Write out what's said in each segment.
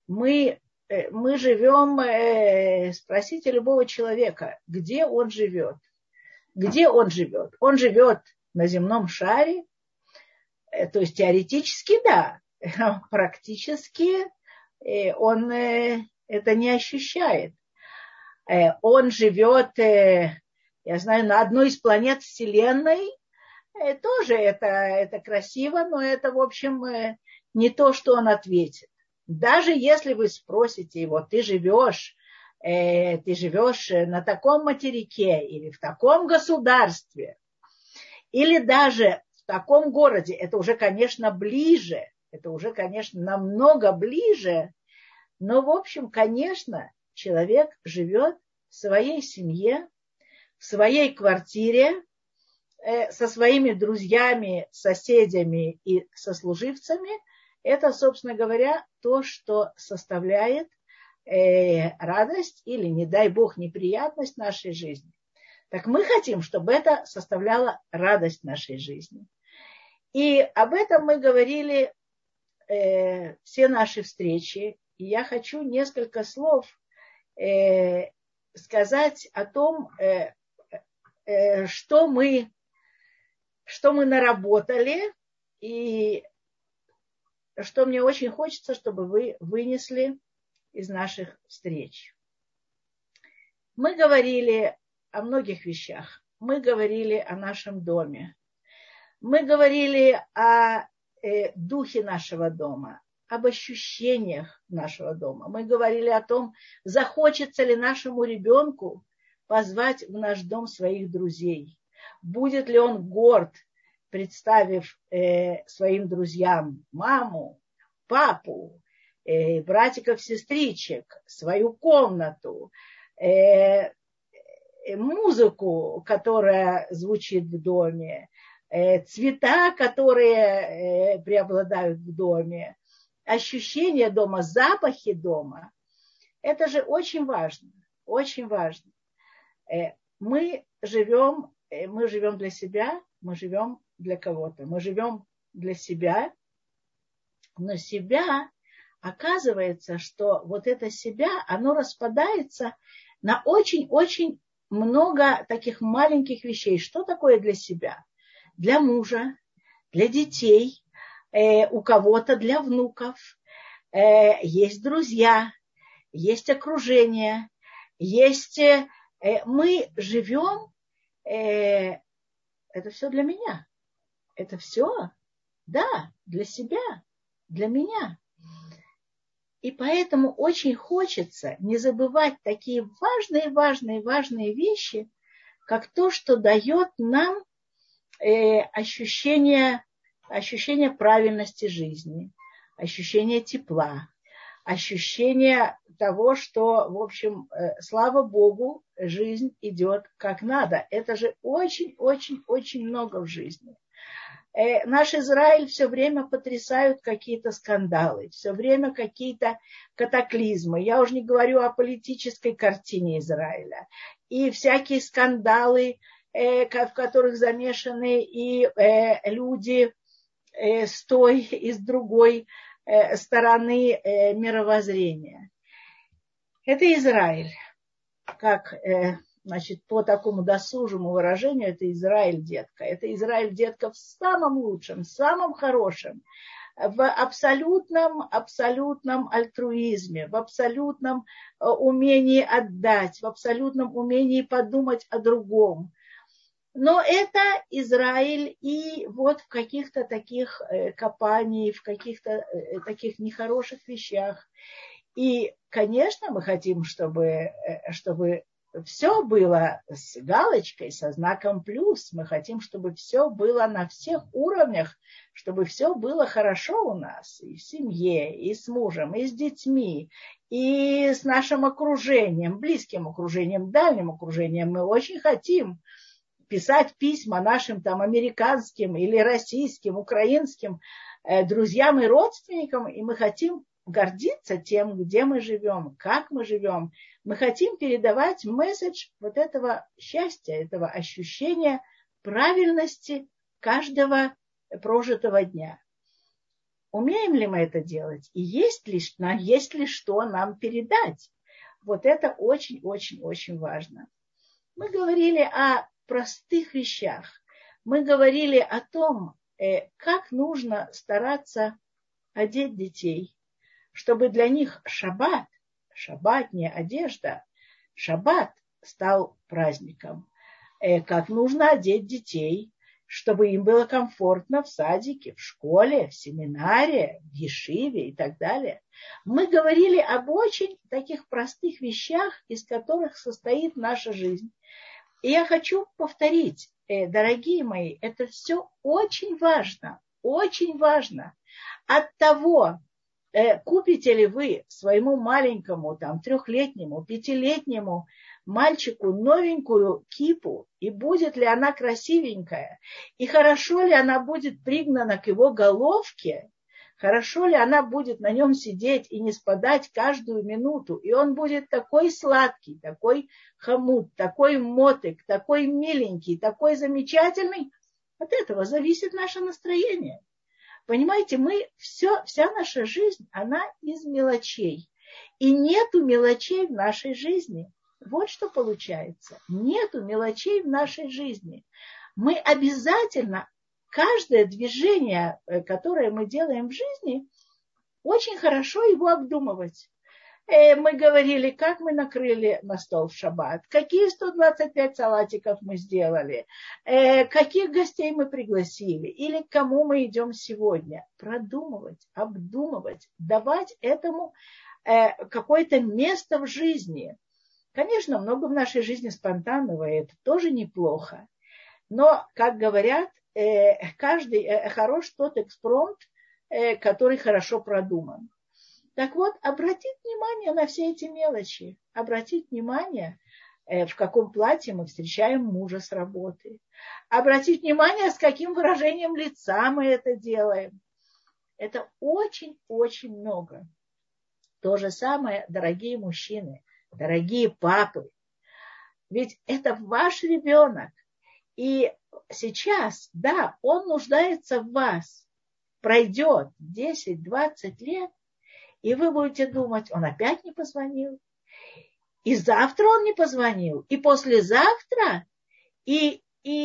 мы живем, спросите любого человека, где он живет. Где он живет? Он живет на земном шаре, то есть теоретически да, практически он это не ощущает. Он живет, я знаю, на одной из планет Вселенной. Тоже это красиво, но это, в общем, не то, что он ответит. Даже если вы спросите его, ты живешь на таком материке или в таком государстве, или даже в таком городе, это уже, конечно, ближе, это уже, конечно, намного ближе, но, в общем, конечно, человек живет в своей семье, в своей квартире, со своими друзьями, соседями и сослуживцами. Это, собственно говоря, то, что составляет радость или, не дай бог, неприятность нашей жизни. Так мы хотим, чтобы это составляло радость нашей жизни. И об этом мы говорили все наши встречи. И я хочу несколько слов сказать о том, что мы наработали, и что мне очень хочется, чтобы вы вынесли из наших встреч. Мы говорили о многих вещах. Мы говорили о нашем доме. Мы говорили о духе нашего дома, об ощущениях нашего дома. Мы говорили о том, захочется ли нашему ребенку позвать в наш дом своих друзей. Будет ли он горд, представив своим друзьям маму, папу, братиков, сестричек, свою комнату, музыку, которая звучит в доме, цвета, которые преобладают в доме, ощущения дома, запахи дома. Это же очень важно, очень важно. Мы живем для себя, мы живем для кого-то. Мы живем для себя, но себя, оказывается, что вот это себя, оно распадается на очень-очень много таких маленьких вещей. Что такое для себя? Для мужа, для детей, у кого-то для внуков. Есть друзья, есть окружение, есть... Мы живем, это все для меня. Это все, да, для себя, для меня. И поэтому очень хочется не забывать такие важные вещи, как то, что дает нам ощущение правильности жизни, ощущение тепла, ощущение того, что, в общем, слава Богу, жизнь идет как надо. Это же очень много в жизни. Наш Израиль все время потрясают какие-то скандалы, все время какие-то катаклизмы. Я уже не говорю о политической картине Израиля. И всякие скандалы, в которых замешаны и люди с той и с другой стороны мировоззрения. Это Израиль. Как, значит, по такому досужему выражению, это Израиль, детка. Это Израиль, детка, в самом лучшем, в самом хорошем, в абсолютном альтруизме, в абсолютном умении отдать, в абсолютном умении подумать о другом. Но это Израиль и вот в каких-то таких копаниях, в каких-то таких нехороших вещах. И, конечно, мы хотим, чтобы все было с галочкой, со знаком плюс. Мы хотим, чтобы все было на всех уровнях, чтобы все было хорошо у нас. И в семье, и с мужем, и с детьми, и с нашим окружением, близким окружением, дальним окружением. Мы очень хотим писать письма нашим там американским или российским, украинским друзьям и родственникам, и мы хотим гордиться тем, где мы живем, как мы живем. Мы хотим передавать месседж вот этого счастья, этого ощущения правильности каждого прожитого дня. умеем ли мы это делать? И есть ли что нам передать? Вот это очень-очень-очень важно. Мы говорили о простых вещах. Мы говорили о том, как нужно стараться одеть детей, чтобы для них шаббат не одежда, шаббат стал праздником. Как нужно одеть детей, чтобы им было комфортно в садике, в школе, в семинаре, в ешиве и так далее. Мы говорили об очень таких простых вещах, из которых состоит наша жизнь. И я хочу повторить, дорогие мои, это все очень важно, очень важно. От того, купите ли вы своему маленькому, 3-летнему, 5-летнему мальчику новенькую кипу, и будет ли она красивенькая, и хорошо ли она будет пригнана к его головке, хорошо ли она будет на нем сидеть и не спадать каждую минуту, и он будет такой сладкий, такой хомут, такой мотык, такой миленький, такой замечательный. От этого зависит наше настроение. Понимаете, вся наша жизнь, она из мелочей. И нету мелочей в нашей жизни. Вот что получается. Нету мелочей в нашей жизни. Мы обязательно, каждое движение, которое мы делаем в жизни, очень хорошо его обдумывать. Мы говорили, как мы накрыли на стол в шаббат, какие 125 салатиков мы сделали, каких гостей мы пригласили или к кому мы идем сегодня. Продумывать, обдумывать, давать этому какое-то место в жизни. Конечно, много в нашей жизни спонтанного, и это тоже неплохо. Но, как говорят, хорош тот экспромт, который хорошо продуман. Так вот, обратить внимание на все эти мелочи. Обратить внимание, в каком платье мы встречаем мужа с работы. Обратить внимание, с каким выражением лица мы это делаем. Это очень-очень много. То же самое, дорогие мужчины, дорогие папы. Ведь это ваш ребенок. И сейчас, да, он нуждается в вас. Пройдет 10-20 лет, и вы будете думать, он опять не позвонил. И завтра он не позвонил. И послезавтра. И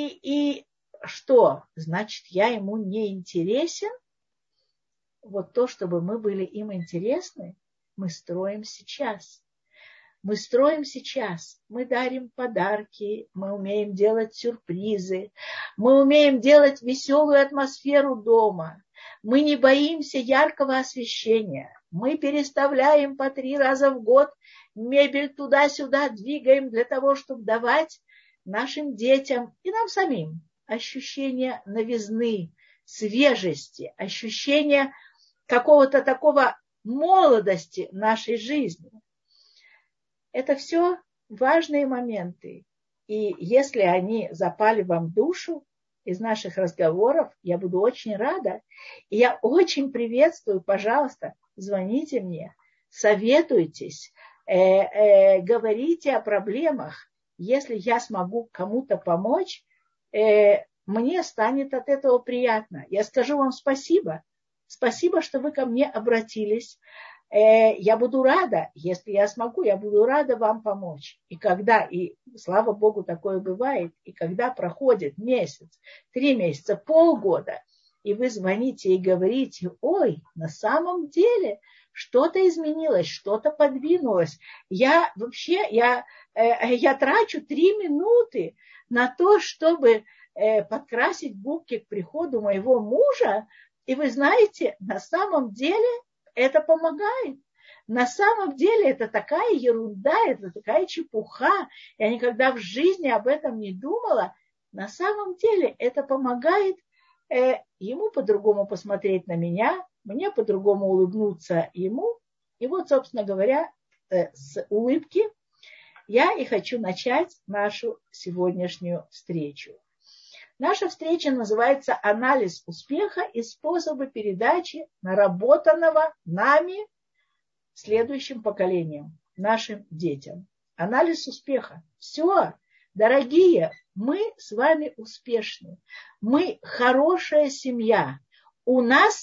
что? Значит, я ему не интересен? Вот то, чтобы мы были им интересны, мы строим сейчас. Мы строим сейчас. Мы дарим подарки, мы умеем делать сюрпризы, мы умеем делать веселую атмосферу дома. Мы не боимся яркого освещения. Мы переставляем по 3 раза в год мебель туда-сюда, двигаем для того, чтобы давать нашим детям и нам самим ощущение новизны, свежести, ощущение какого-то такого молодости нашей жизни. Это все важные моменты. И если они запали вам в душу из наших разговоров, я буду очень рада. И я очень приветствую, пожалуйста, звоните мне, советуйтесь, говорите о проблемах. Если я смогу кому-то помочь, мне станет от этого приятно. Я скажу вам спасибо. Спасибо, что вы ко мне обратились. Я буду рада, если я смогу, я буду рада вам помочь. И слава Богу, такое бывает, и когда проходит месяц, 3 месяца, полгода, и вы звоните и говорите, ой, на самом деле что-то изменилось, что-то подвинулось. Я трачу 3 минуты на то, чтобы подкрасить губки к приходу моего мужа, и вы знаете, на самом деле это помогает. На самом деле это такая ерунда, это такая чепуха. Я никогда в жизни об этом не думала. На самом деле это помогает ему по-другому посмотреть на меня, мне по-другому улыбнуться ему. И вот, собственно говоря, с улыбки я и хочу начать нашу сегодняшнюю встречу. Наша встреча называется «Анализ успеха и способы передачи наработанного нами следующим поколениям, нашим детям». Анализ успеха. Все, дорогие, мы с вами успешны. Мы хорошая семья. У нас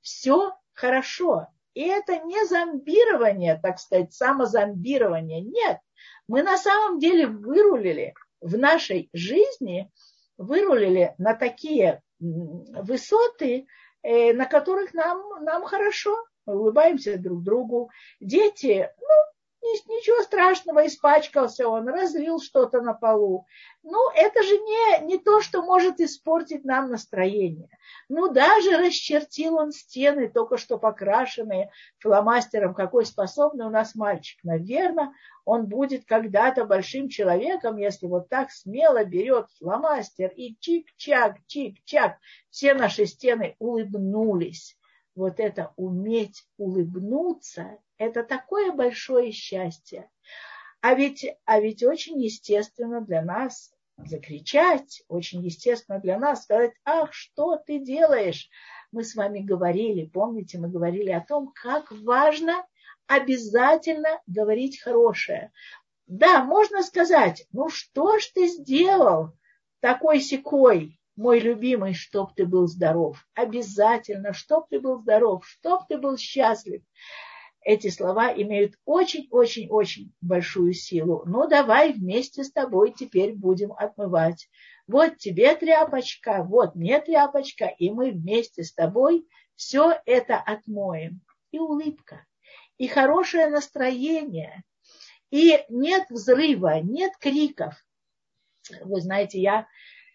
все хорошо. И это не зомбирование, так сказать, самозомбирование. Нет, мы на самом деле вырулили в нашей жизни, вырулили на такие высоты, на которых нам хорошо. Мы улыбаемся друг другу. Дети, ничего страшного, испачкался он, разлил что-то на полу. Это же не то, что может испортить нам настроение. Даже расчертил он стены, только что покрашенные фломастером, какой способный у нас мальчик. Наверное, он будет когда-то большим человеком, если вот так смело берет фломастер и чик-чак, чик-чак. Все наши стены улыбнулись. Вот это уметь улыбнуться, это такое большое счастье. А ведь очень естественно для нас закричать, очень естественно для нас сказать: ах, что ты делаешь? Мы с вами говорили, помните, мы говорили о том, как важно обязательно говорить хорошее. Да, можно сказать: что ж ты сделал такой-сякой, мой любимый, чтоб ты был здоров. Обязательно, чтоб ты был здоров, чтоб ты был счастлив. Эти слова имеют очень-очень-очень большую силу. Давай вместе с тобой теперь будем отмывать. Вот тебе тряпочка, вот мне тряпочка, и мы вместе с тобой все это отмоем. И улыбка, и хорошее настроение, и нет взрыва, нет криков. Вы знаете, я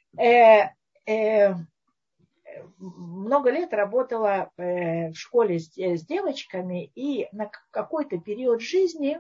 много лет работала в школе с девочками, и на какой-то период жизни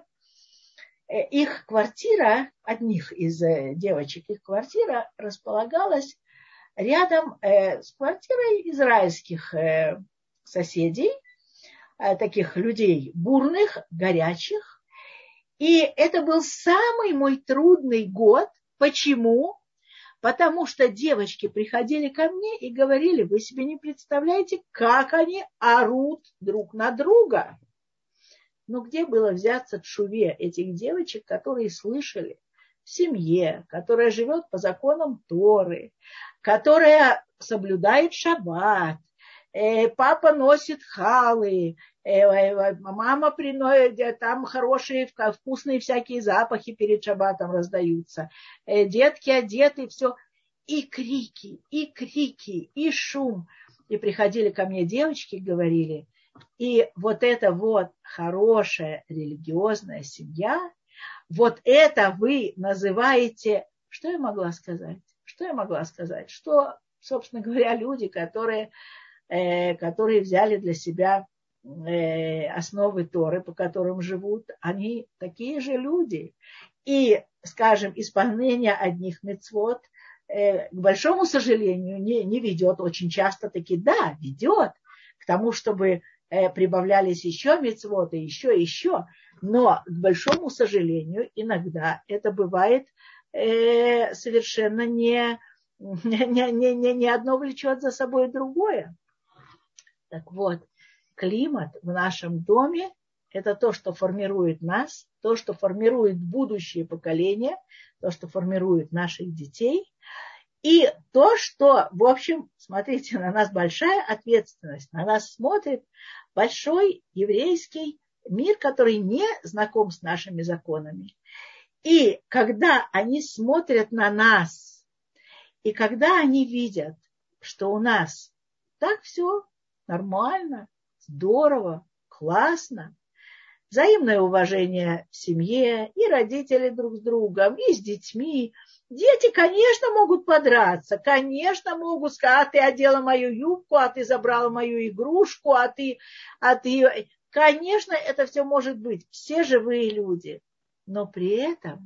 их квартира, одних из девочек, их квартира располагалась рядом с квартирой израильских соседей, таких людей бурных, горячих. И это был самый мой трудный год. Почему? Потому что девочки приходили ко мне и говорили: вы себе не представляете, как они орут друг на друга. Где было взяться тшуве этих девочек, которые слышали в семье, которая живет по законам Торы, которая соблюдает шаббат, папа носит халы, мама приносит, там хорошие, вкусные всякие запахи перед шаббатом раздаются, детки одеты, все, и крики, и шум. И приходили ко мне девочки и говорили: и вот это вот хорошая религиозная семья, вот это вы называете... Что я могла сказать? Что, собственно говоря, люди, которые взяли для себя основы Торы, по которым живут, они такие же люди. И, скажем, исполнение одних мицвот, к большому сожалению, не ведет очень часто таки, да, ведет к тому, чтобы прибавлялись еще мицвоты, еще. Но, к большому сожалению, иногда это бывает совершенно не одно влечет за собой другое. Так вот, климат в нашем доме – это то, что формирует нас, то, что формирует будущее поколение, то, что формирует наших детей. И то, что, в общем, смотрите, на нас большая ответственность, на нас смотрит большой еврейский мир, который не знаком с нашими законами. И когда они смотрят на нас, и когда они видят, что у нас так все нормально, здорово, классно, взаимное уважение в семье, и родители друг с другом, и с детьми. Дети, конечно, могут подраться, конечно, могут сказать: а ты одела мою юбку, а ты забрала мою игрушку, а ты... Конечно, это все может быть, все живые люди. Но при этом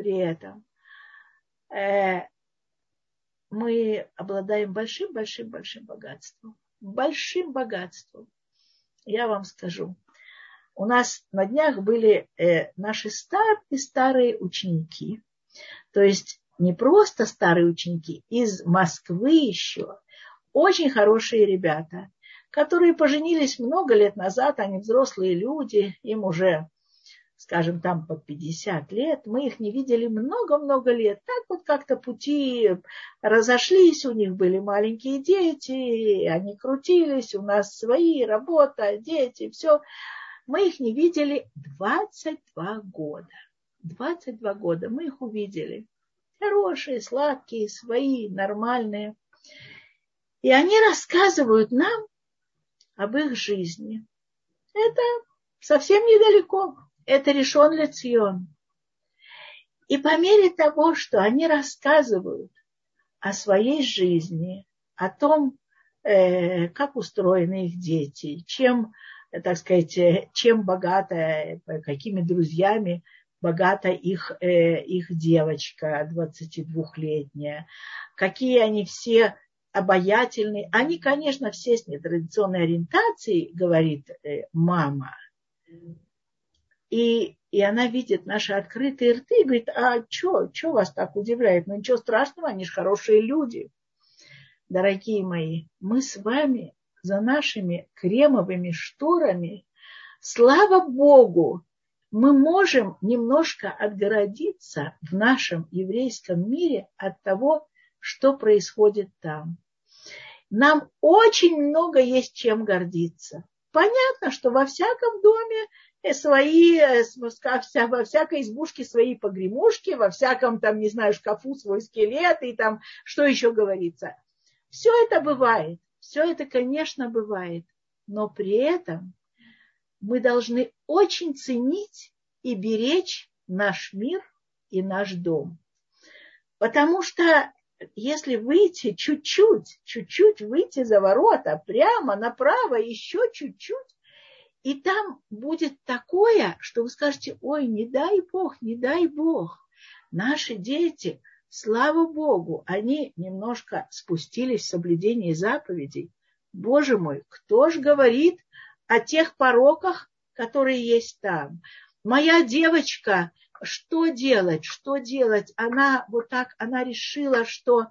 мы обладаем большим богатством. Большим богатством. Я вам скажу. У нас на днях были наши старые ученики. То есть не просто старые ученики, из Москвы еще. Очень хорошие ребята, которые поженились много лет назад. Они взрослые люди, им уже скажем, там по 50 лет, мы их не видели много-много лет. Так вот как-то пути разошлись, у них были маленькие дети, они крутились, у нас свои, работа, дети, все. Мы их не видели 22 года. 22 года мы их увидели. Хорошие, сладкие, свои, нормальные. И они рассказывают нам об их жизни. Это совсем недалеко. Это Ришон ле-Цион. И по мере того, что они рассказывают о своей жизни, о том, как устроены их дети, чем, так сказать, чем богата, какими друзьями богата их девочка 22-летняя, какие они все обаятельные. Они, конечно, все с нетрадиционной ориентацией, говорит мама. И она видит наши открытые рты и говорит, а что вас так удивляет? Ну ничего страшного, они же хорошие люди. Дорогие мои, мы с вами за нашими кремовыми шторами, слава Богу, мы можем немножко отгородиться в нашем еврейском мире от того, что происходит там. Нам очень много есть чем гордиться. Понятно, что во всяком доме свои, во всякой избушке свои погремушки, во всяком там, не знаю, шкафу свой скелет и там, что еще говорится. Все это бывает, все это, конечно, бывает, но при этом мы должны очень ценить и беречь наш мир и наш дом. Потому что если выйти чуть-чуть выйти за ворота, прямо направо, еще чуть-чуть, и там будет такое, что вы скажете, ой, не дай Бог, наши дети, слава Богу, они немножко спустились в соблюдении заповедей. Боже мой, кто ж говорит о тех пороках, которые есть там? Моя девочка, что делать? Она вот так, она решила, что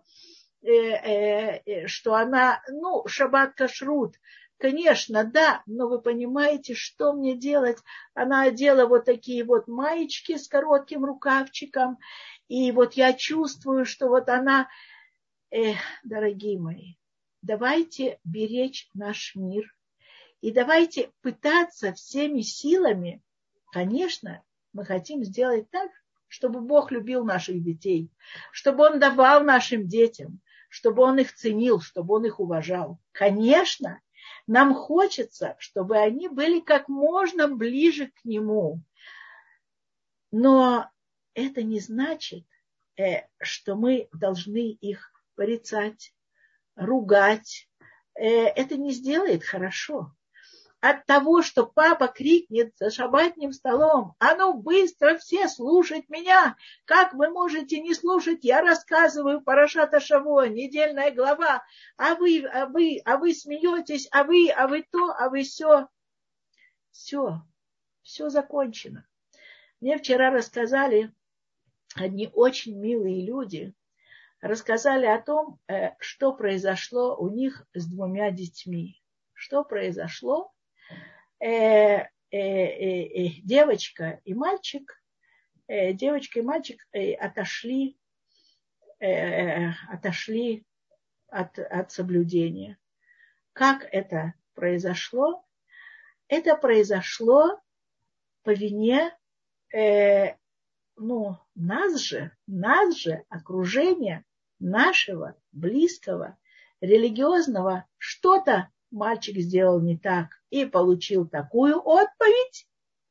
она, шаббат кашрут. Конечно, да, но вы понимаете, что мне делать? Она одела вот такие вот маечки с коротким рукавчиком, и вот я чувствую, что вот она... дорогие мои, давайте беречь наш мир, и давайте пытаться всеми силами, конечно, мы хотим сделать так, чтобы Бог любил наших детей, чтобы Он давал нашим детям, чтобы Он их ценил, чтобы Он их уважал. Конечно, нам хочется, чтобы они были как можно ближе к Нему. Но это не значит, что мы должны их порицать, ругать. Это не сделает хорошо. От того, что папа крикнет за шаббатным столом, а ну быстро все слушать меня, как вы можете не слушать, я рассказываю Парашат ха-Шавуа, недельная глава, а вы смеетесь, а вы то, а вы сё. Все закончено. Мне вчера рассказали одни очень милые люди, рассказали о том, что произошло у них с 2 детьми. Что произошло? Девочка и мальчик отошли от соблюдения. Как это произошло? Это произошло по вине нас же, окружения нашего близкого, религиозного, что-то мальчик сделал не так и получил такую отповедь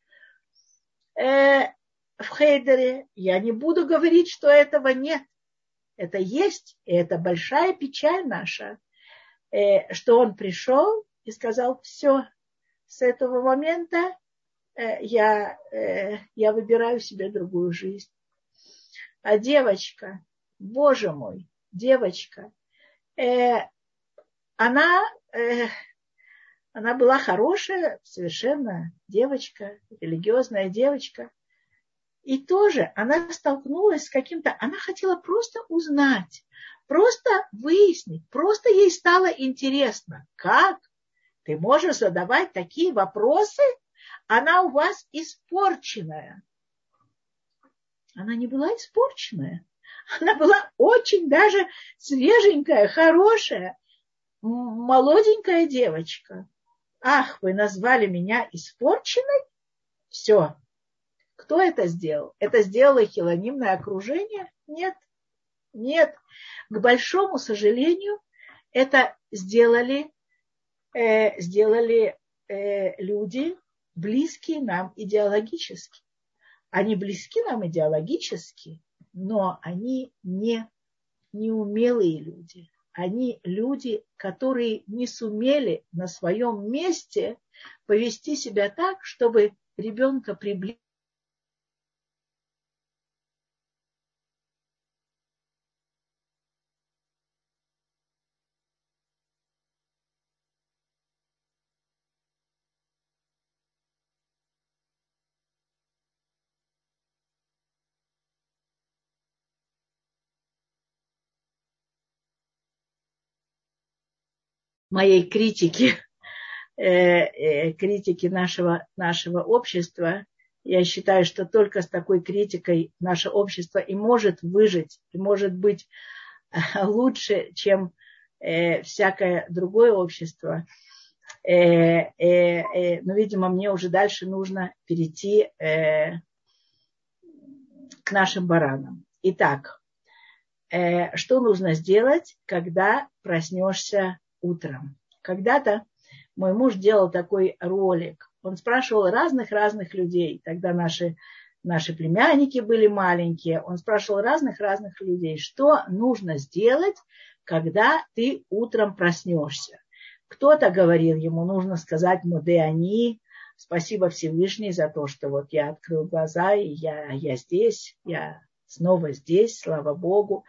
в хейдере. Я не буду говорить, что этого нет. Это есть, и это большая печаль наша, что он пришел и сказал, все, с этого момента я выбираю себе другую жизнь. А девочка, Боже мой, девочка, она была хорошая, совершенно девочка, религиозная девочка. И тоже она столкнулась с каким-то... Она хотела просто узнать, просто выяснить, просто ей стало интересно, как ты можешь задавать такие вопросы она у вас испорченная. Она не была испорченная. Она была очень даже свеженькая, хорошая, молоденькая девочка. Ах, вы назвали меня испорченной? Все. Кто это сделал? Это сделало хилонимное окружение? Нет. Нет. К большому сожалению, это сделали люди, близкие нам идеологически. Они близки нам идеологически, но они не неумелые люди. Они люди, которые не сумели на своем месте повести себя так, чтобы ребенка приблизить. Моей критики нашего общества. Я считаю, что только с такой критикой наше общество и может выжить, и может быть лучше, чем всякое другое общество. Но, видимо, мне уже дальше нужно перейти к нашим баранам. Итак, что нужно сделать, когда проснешься утром? Когда-то мой муж делал такой ролик. Он спрашивал разных людей. Тогда наши племянники были маленькие. Он спрашивал разных людей, что нужно сделать, когда ты утром проснешься. Кто-то говорил ему, нужно сказать «Моде они», спасибо Всевышний за то, что вот я открыл глаза, и я здесь, я снова здесь, слава Богу.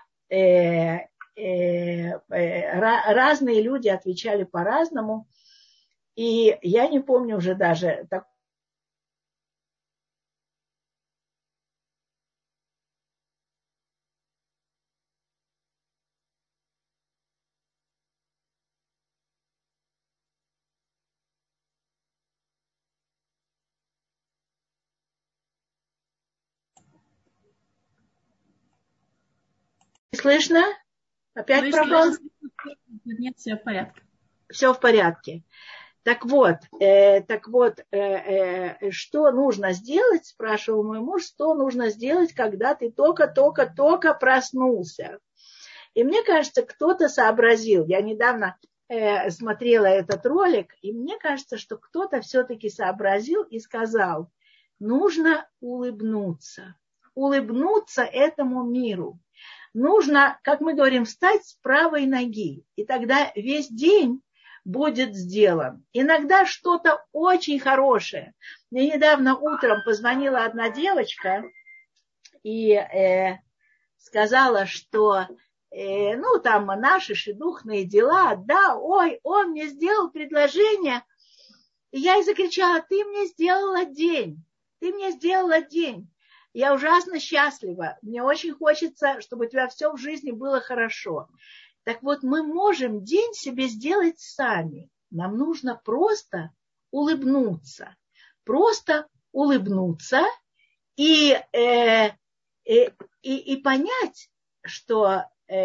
Разные люди отвечали по-разному. И я не помню уже даже... Слышно? Опять пропал? Нет, все в порядке. Все в порядке. Так вот, что нужно сделать, спрашивал мой муж, что нужно сделать, когда ты только проснулся. И мне кажется, кто-то сообразил. Я недавно смотрела этот ролик, и мне кажется, что кто-то все-таки сообразил и сказал, нужно улыбнуться. Улыбнуться этому миру. Нужно, как мы говорим, встать с правой ноги. И тогда весь день будет сделан. Иногда что-то очень хорошее. Мне недавно утром позвонила одна девочка и сказала, что там наши шедухные дела, да, ой, он мне сделал предложение. И я ей закричала, ты мне сделала день. Я ужасно счастлива. Мне очень хочется, чтобы у тебя все в жизни было хорошо. Так вот, мы можем день себе сделать сами. Нам нужно просто улыбнуться. Просто улыбнуться и понять, что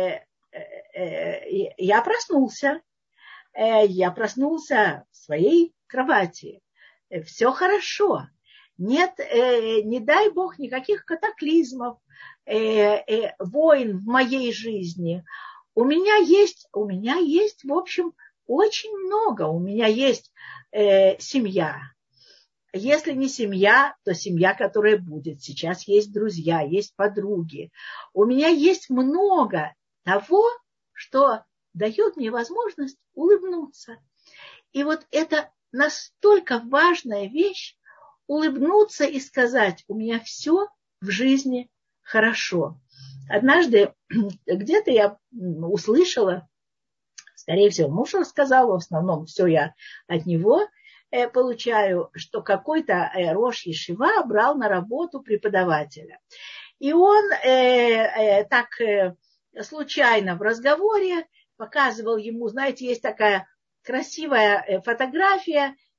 я проснулся. Я проснулся в своей кровати. Все хорошо. Нет, не дай Бог, никаких катаклизмов, войн в моей жизни. У меня есть, в общем, очень много. У меня есть семья. Если не семья, то семья, которая будет. Сейчас есть друзья, есть подруги. У меня есть много того, что дает мне возможность улыбнуться. И вот это настолько важная вещь, улыбнуться и сказать, у меня все в жизни хорошо. Однажды где-то я услышала, скорее всего, муж рассказал, в основном все я от него получаю, что какой-то рош ешива брал на работу преподавателя. И он так случайно в разговоре показывал ему, знаете, есть такая красивая фотография,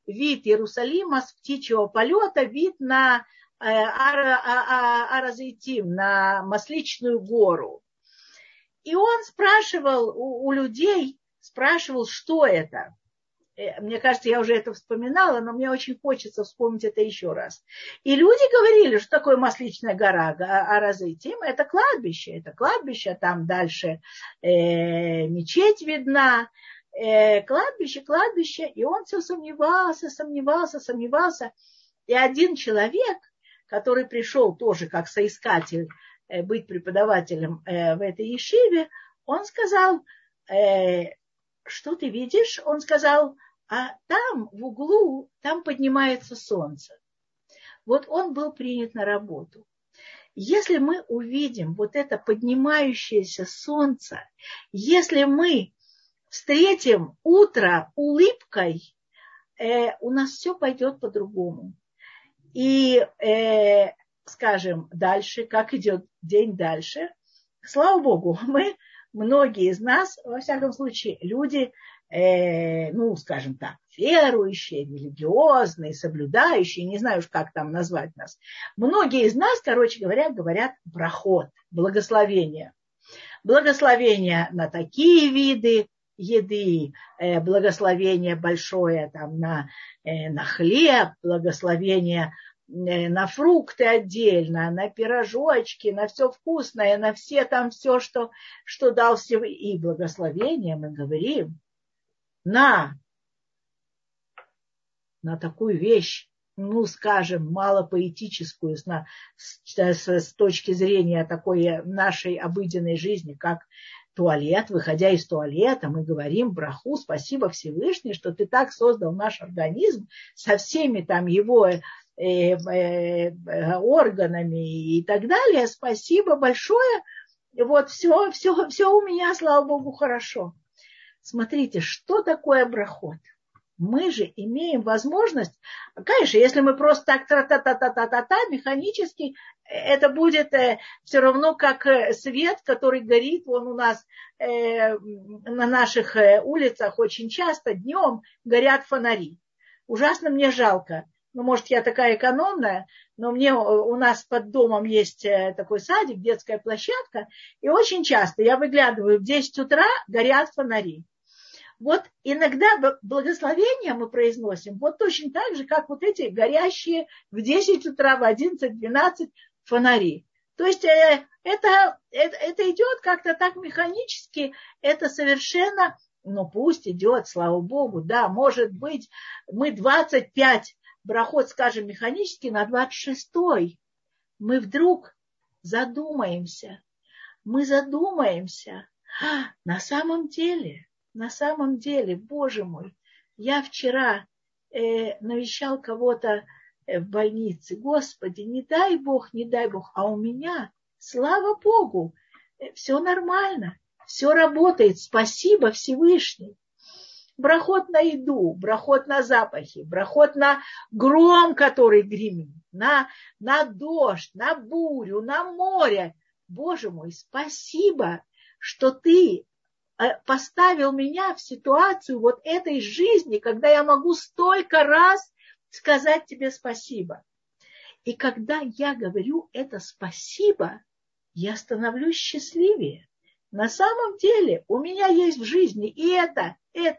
вид Иерусалима с птичьего полета, вид на Ар-Азейтим, на Масличную гору. И он спрашивал у людей, что это. Мне кажется, я уже это вспоминала, но мне очень хочется вспомнить это еще раз. И люди говорили, что такое Масличная гора, Ар-Азейтим, это кладбище, там дальше мечеть видна, кладбище, и он все сомневался. И один человек, который пришел тоже как соискатель быть преподавателем в этой ешиве, он сказал, что ты видишь? Он сказал, а там в углу, там поднимается солнце. Вот он был принят на работу. Если мы увидим вот это поднимающееся солнце, если мы встретим утро улыбкой, у нас все пойдет по-другому. И, скажем, дальше, как идет день дальше, слава Богу, многие из нас, во всяком случае, люди, скажем так, верующие, религиозные, соблюдающие, не знаю уж, как там назвать нас. Многие из нас, короче говоря, говорят брахот, благословение. Благословение на такие виды еды, благословение большое там, на хлеб, благословение на фрукты отдельно, на пирожочки, на все вкусное, на все там все, что дал Всевышний. И благословение мы говорим на такую вещь, скажем, малопоэтическую с точки зрения такой нашей обыденной жизни, как туалет. Выходя из туалета, мы говорим браху, спасибо Всевышний, что ты так создал наш организм со всеми там его органами и так далее. Спасибо большое. Вот все у меня, слава Богу, хорошо. Смотрите, что такое брахот? Мы же имеем возможность, конечно, если мы просто так тра-та-та-та-та-та механически, это будет все равно как свет, который горит вон у нас на наших улицах очень часто днем горят фонари. Ужасно мне жалко. Может, я такая экономная, но у нас под домом есть такой садик, детская площадка, и очень часто я выглядываю в 10 утра, горят фонари. Вот иногда благословения мы произносим вот точно так же, как вот эти горящие в 10 утра, в 11, 12 фонари. То есть это идет как-то так механически, это совершенно, пусть идет, слава Богу, да, может быть, мы 25 брахот скажем механически, на 26-й мы вдруг задумаемся, на самом деле, Боже мой, я вчера навещал кого-то в больнице. Господи, не дай Бог, а у меня, слава Богу, все нормально, все работает, спасибо Всевышний. Брахот на еду, брахот на запахи, брахот на гром, который гремит, на дождь, на бурю, на море. Боже мой, спасибо, что ты поставил меня в ситуацию вот этой жизни, когда я могу столько раз сказать тебе спасибо. И когда я говорю это спасибо, я становлюсь счастливее. На самом деле у меня есть в жизни и это.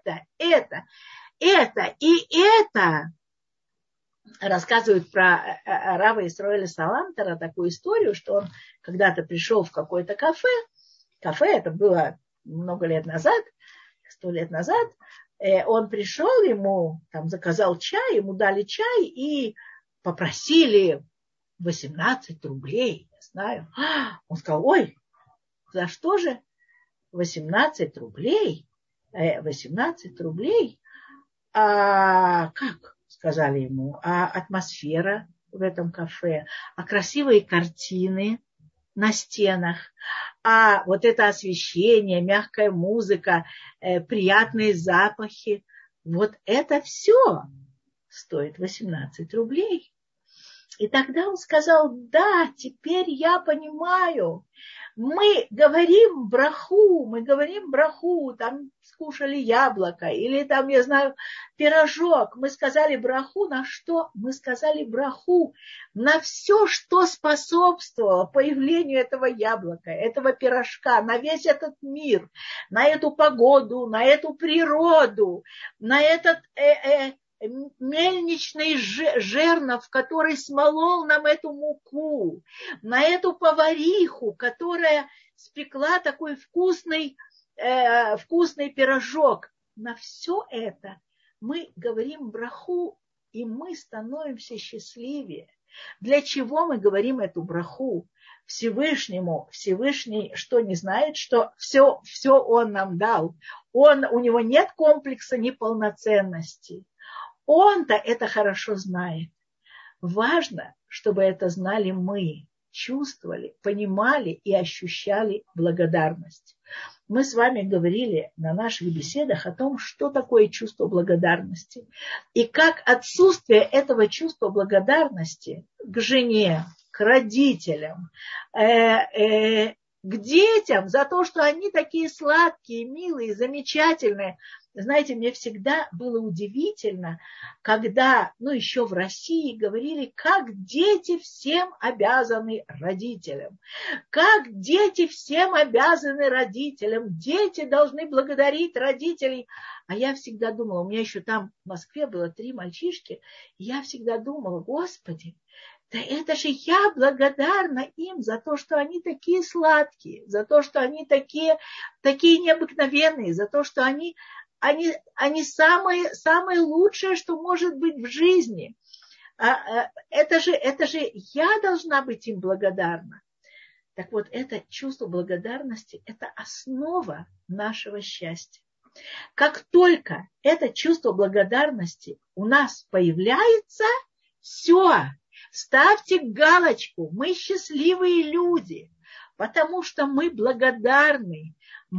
Рассказывают про рава Исроэля Салантера такую историю, что он когда-то пришел в какое-то кафе. Кафе это было много лет назад, 100 лет назад. Он пришел, ему там заказал чай, ему дали чай и попросили 18 рублей. Я знаю. Он сказал, ой, за что же 18 рублей? 18 рублей? А как? Сказали ему. А атмосфера в этом кафе, а красивые картины на стенах, а вот это освещение, мягкая музыка, приятные запахи, вот это все стоит 18 рублей. И тогда он сказал, да, теперь я понимаю. Мы говорим браху, там скушали яблоко, или там, я знаю, пирожок. Мы сказали браху на что? Мы сказали браху на все, что способствовало появлению этого яблока, этого пирожка, на весь этот мир, на эту погоду, на эту природу, на этот мельничный жернов, который смолол нам эту муку, на эту повариху, которая спекла такой вкусный пирожок. На все это мы говорим браху, и мы становимся счастливее. Для чего мы говорим эту браху? Всевышнему, Всевышний что не знает, что все он нам дал. У него нет комплекса неполноценности. Он-то это хорошо знает. Важно, чтобы это знали мы, чувствовали, понимали и ощущали благодарность. Мы с вами говорили на наших беседах о том, что такое чувство благодарности. И как отсутствие этого чувства благодарности к жене, к родителям, к детям за то, что они такие сладкие, милые, замечательные. Знаете, мне всегда было удивительно, когда, еще в России говорили, как дети всем обязаны родителям. Как дети всем обязаны родителям. Дети должны благодарить родителей. А я всегда думала, у меня еще там в Москве было 3 мальчишки, и я всегда думала, Господи, да это же я благодарна им за то, что они такие сладкие, за то, что они такие необыкновенные, за то, что они самое лучшее, что может быть в жизни. Это же я должна быть им благодарна. Так вот, это чувство благодарности – это основа нашего счастья. Как только это чувство благодарности у нас появляется, все, ставьте галочку, мы счастливые люди, потому что мы благодарны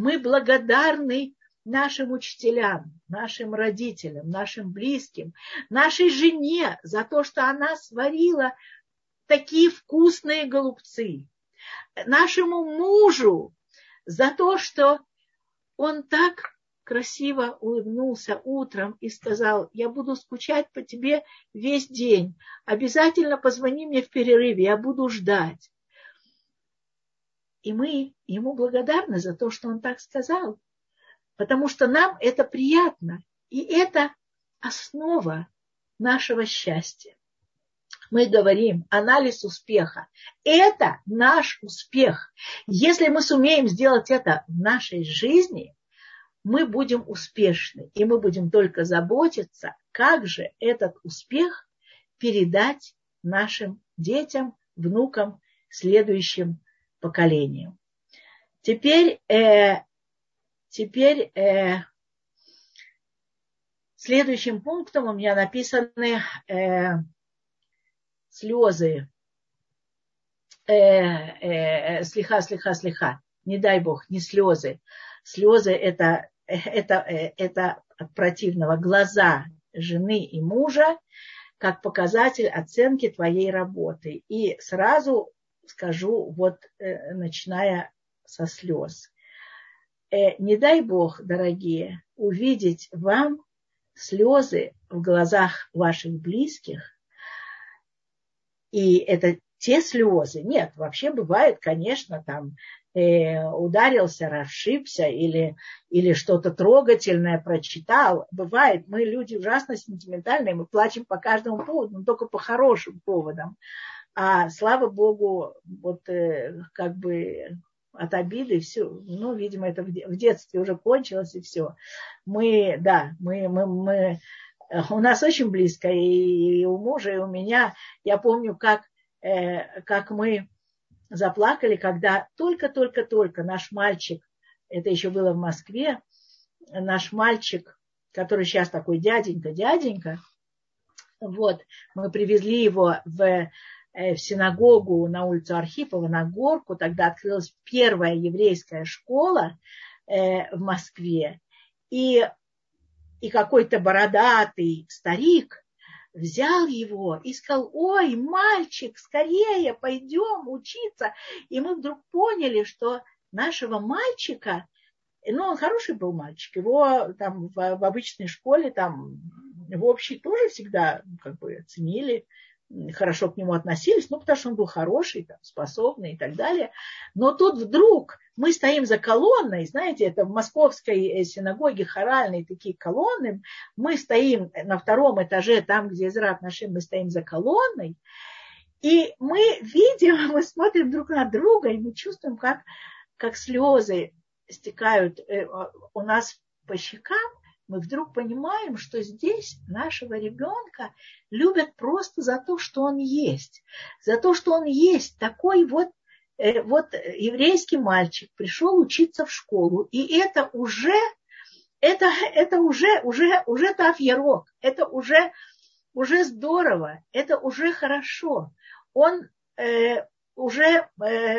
нашим учителям, нашим родителям, нашим близким, нашей жене за то, что она сварила такие вкусные голубцы, нашему мужу за то, что он так красиво улыбнулся утром и сказал, я буду скучать по тебе весь день, обязательно позвони мне в перерыве, я буду ждать. И мы ему благодарны за то, что он так сказал. Потому что нам это приятно. И это основа нашего счастья. Мы говорим, анализ успеха. Это наш успех. Если мы сумеем сделать это в нашей жизни, мы будем успешны. И мы будем только заботиться, как же этот успех передать нашим детям, внукам, следующим поколениям. Теперь следующим пунктом у меня написаны слезы. Слиха. Не дай Бог, не слезы. Слезы это от противного. Глаза жены и мужа как показатель оценки твоей работы. И сразу скажу, начиная со слез. Не дай Бог, дорогие, увидеть вам слезы в глазах ваших близких. И это те слезы. Нет, вообще бывает, конечно, там ударился, расшибся или что-то трогательное прочитал. Бывает, мы люди ужасно сентиментальные, мы плачем по каждому поводу, но только по хорошим поводам. А слава Богу, от обиды все, видимо, это в детстве уже кончилось и все. У нас очень близко, и у мужа, и у меня. Я помню, как мы заплакали, когда только наш мальчик, это еще было в Москве, наш мальчик, который сейчас такой дяденька, мы привезли его в синагогу на улицу Архипова, на Горку. Тогда открылась первая еврейская школа в Москве. И какой-то бородатый старик взял его и сказал: ой, мальчик, скорее пойдем учиться. И мы вдруг поняли, что нашего мальчика, ну, он хороший был мальчик, его там в обычной школе, там в общей тоже всегда как бы ценили, хорошо к нему относились, ну, потому что он был хороший, там, способный и так далее. Но тут вдруг мы стоим за колонной, знаете, это в московской синагоге хоральные такие колонны, мы стоим на втором этаже, там, где Эзрат Нашим, мы стоим за колонной, и мы видим, мы смотрим друг на друга, и мы чувствуем, как слезы стекают у нас по щекам. Мы вдруг понимаем, что здесь нашего ребенка любят просто за то, что он есть. За то, что он есть такой вот еврейский мальчик, пришел учиться в школу. И это уже тав ярок, это уже здорово, это уже хорошо. Он уже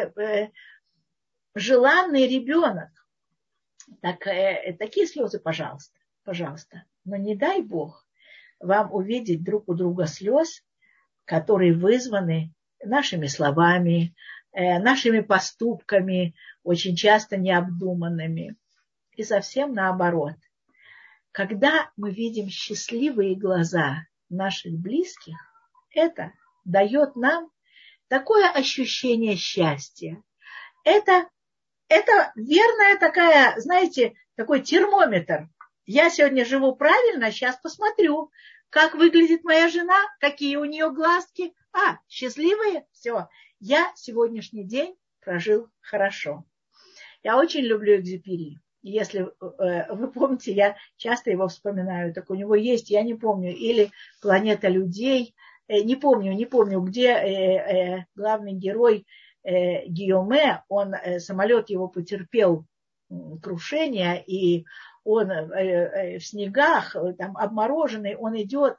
желанный ребенок. Так, такие слезы, пожалуйста. Пожалуйста, но не дай Бог вам увидеть друг у друга слез, которые вызваны нашими словами, нашими поступками, очень часто необдуманными. И совсем наоборот. Когда мы видим счастливые глаза наших близких, это дает нам такое ощущение счастья. Это верная такая, знаете, такой термометр. Я сегодня живу правильно, сейчас посмотрю, как выглядит моя жена, какие у нее глазки. Счастливые? Все. Я сегодняшний день прожил хорошо. Я очень люблю Экзюпери. Если вы помните, я часто его вспоминаю. Так у него есть, я не помню, или «Планета людей». Не помню, где главный герой Гийоме, самолет его потерпел крушение, и он в снегах, там обмороженный, он идет,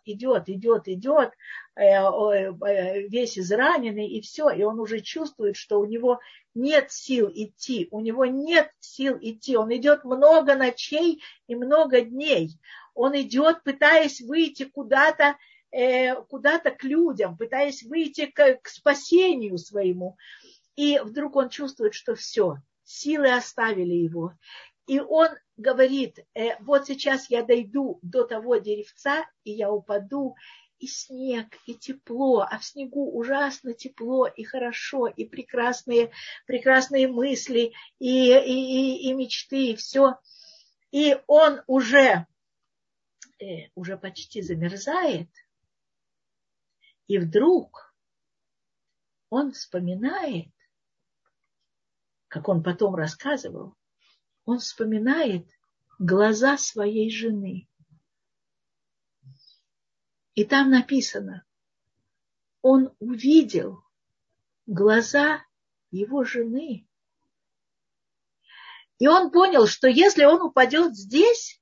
весь израненный, и все, и он уже чувствует, что у него нет сил идти, он идет много ночей и много дней, он идет, пытаясь выйти куда-то к людям, пытаясь выйти к спасению своему, и вдруг он чувствует, что все, силы оставили его. И он говорит: вот сейчас я дойду до того деревца, и я упаду, и снег, и тепло, а в снегу ужасно тепло, и хорошо, и прекрасные мысли, и мечты, и все. И он уже почти замерзает, и вдруг он вспоминает, как он потом рассказывал, он вспоминает глаза своей жены. И там написано, он увидел глаза его жены. И он понял, что если он упадет здесь,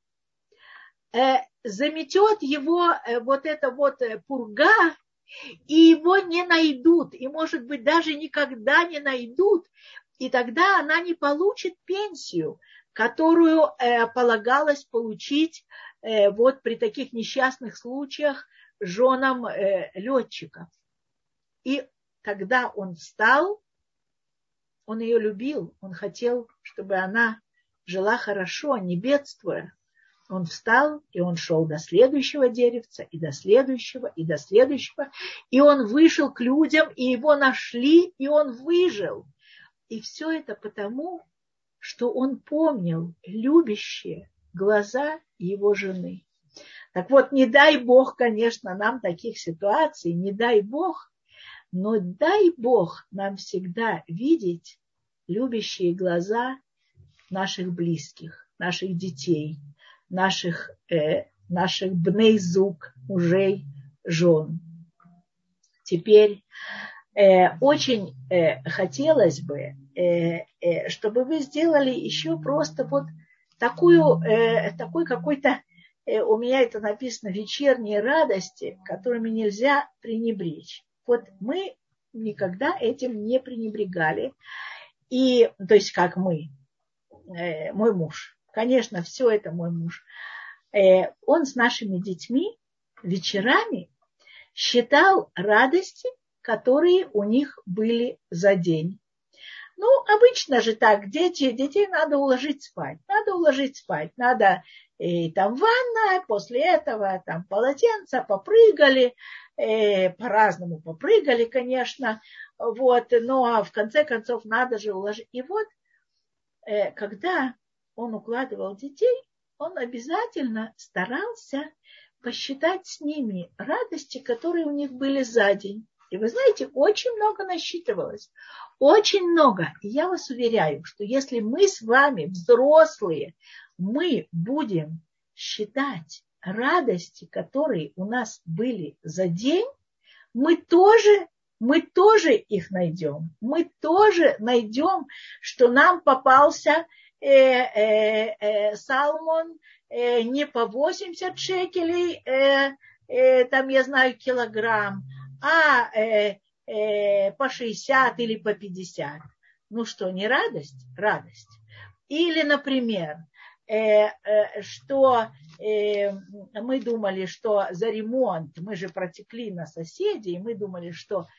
заметет его пурга, и его не найдут, и, может быть, даже никогда не найдут, и тогда она не получит пенсию, которую полагалось получить при таких несчастных случаях женам летчиков. И когда он встал, он ее любил, он хотел, чтобы она жила хорошо, не бедствуя. Он встал, и он шел до следующего деревца, и до следующего, и до следующего. И он вышел к людям, и его нашли, и он выжил. И все это потому, что он помнил любящие глаза его жены. Так вот, не дай Бог, конечно, нам таких ситуаций, не дай Бог, но дай Бог нам всегда видеть любящие глаза наших близких, наших детей, наших бней-зуг, мужей, жен. Теперь очень хотелось бы, чтобы вы сделали еще просто такой какой-то, у меня это написано, вечерние радости, которыми нельзя пренебречь. Вот мы никогда этим не пренебрегали. И, то есть, как мы, мой муж, конечно, все это мой муж, он с нашими детьми вечерами считал радости, которые у них были за день. Ну, обычно же так, детей надо уложить спать. Надо там ванна, после этого там полотенце, попрыгали, по-разному попрыгали, конечно. Вот, но в конце концов надо же уложить. И вот, когда он укладывал детей, он обязательно старался посчитать с ними радости, которые у них были за день. И вы знаете, очень много насчитывалось. Очень много. И я вас уверяю, что если мы с вами, взрослые, мы будем считать радости, которые у нас были за день, мы тоже их найдем. Мы тоже найдем, что нам попался салмон не по 80 шекелей, там, я знаю, килограмм, а по 60 или по 50. Ну что, не радость? Радость. Или, например, что мы думали, что за ремонт, мы же протекли на соседей, и мы думали, что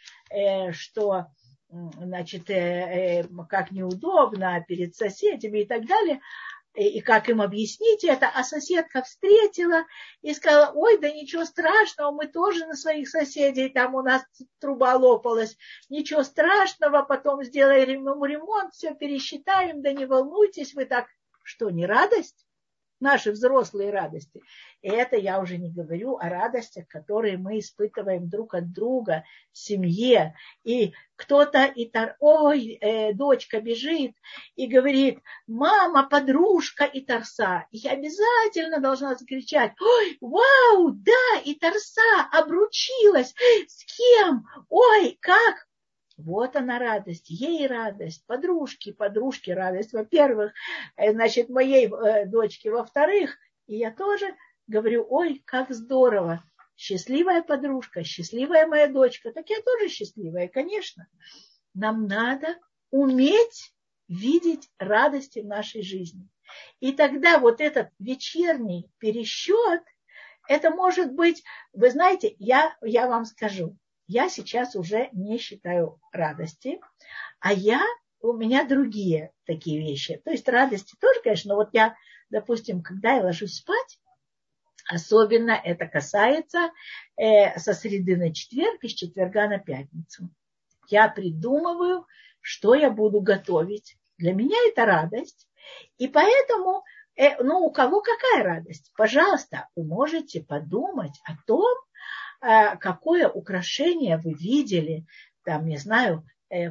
значит, как неудобно перед соседями и так далее, и как им объяснить это, а соседка встретила и сказала: ой, да ничего страшного, мы тоже на своих соседей, там у нас труба лопалась, ничего страшного, потом сделаем ремонт, все пересчитаем, да не волнуйтесь вы так. Что, не радость? Наши взрослые радости. И это я уже не говорю о радостях, которые мы испытываем друг от друга в семье. И кто-то, дочка бежит и говорит: мама, подружка и Тарса. И я обязательно должна закричать: ой, вау, да, и Тарса обручилась. С кем? Ой, как? Вот она радость, ей радость, подружки радость, во-первых, значит, моей дочке, во-вторых, и я тоже говорю: ой, как здорово, счастливая подружка, счастливая моя дочка, так я тоже счастливая, конечно. Нам надо уметь видеть радости в нашей жизни. И тогда вот этот вечерний пересчет, это может быть, вы знаете, я вам скажу, я сейчас уже не считаю радости, у меня другие такие вещи. То есть радости тоже, конечно, но вот я, допустим, когда я ложусь спать, особенно это касается со среды на четверг и с четверга на пятницу. Я придумываю, что я буду готовить. Для меня это радость. И поэтому, у кого какая радость? Пожалуйста, вы можете подумать о том, какое украшение вы видели, там, не знаю,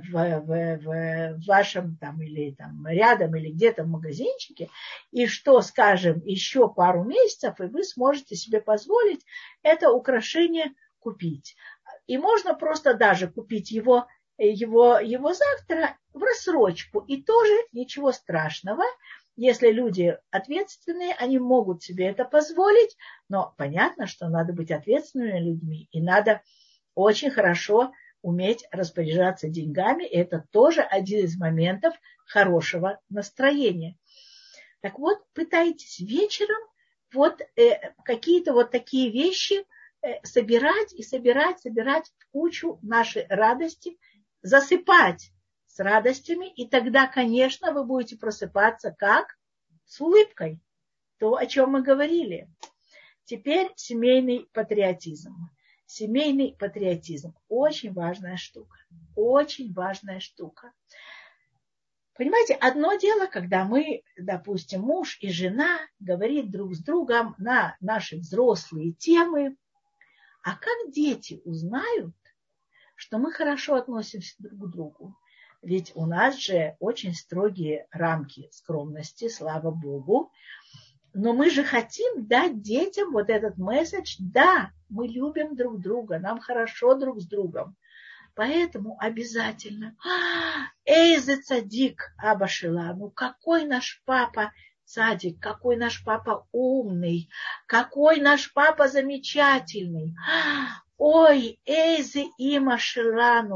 в вашем там или там рядом или где-то в магазинчике, и что, скажем, еще пару месяцев, и вы сможете себе позволить это украшение купить. И можно просто даже купить его завтра в рассрочку, и тоже ничего страшного. Если люди ответственные, они могут себе это позволить, но понятно, что надо быть ответственными людьми, и надо очень хорошо уметь распоряжаться деньгами. И это тоже один из моментов хорошего настроения. Так вот, пытайтесь вечером какие-то вот такие вещи собирать в кучу нашей радости, засыпать с радостями, и тогда, конечно, вы будете просыпаться как? С улыбкой. То, о чем мы говорили. Теперь семейный патриотизм. Семейный патриотизм. Очень важная штука. Очень важная штука. Понимаете, одно дело, когда мы, допустим, муж и жена говорят друг с другом на наши взрослые темы. А как дети узнают, что мы хорошо относимся друг к другу? Ведь у нас же очень строгие рамки скромности, слава Богу. Но мы же хотим дать детям вот этот месседж: да, мы любим друг друга, нам хорошо друг с другом. Поэтому обязательно: эйзе цадик Аба Шелану, какой наш папа цадик, какой наш папа умный, какой наш папа замечательный. Ой, эйзе има Шелану,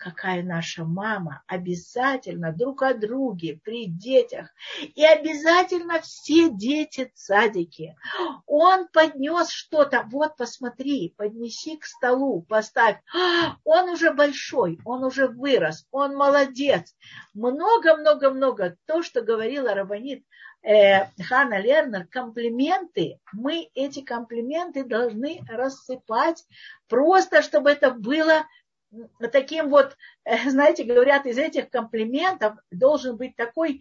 какая наша мама, обязательно друг о друге, при детях. И обязательно все дети цадики. Он поднес что-то, вот посмотри, поднеси к столу, поставь. Он уже большой, он уже вырос, он молодец. Много-много-много. То, что говорила рабанит Хана Лернер, комплименты, мы эти комплименты должны рассыпать, просто чтобы это было таким вот, знаете, говорят, из этих комплиментов должен быть такой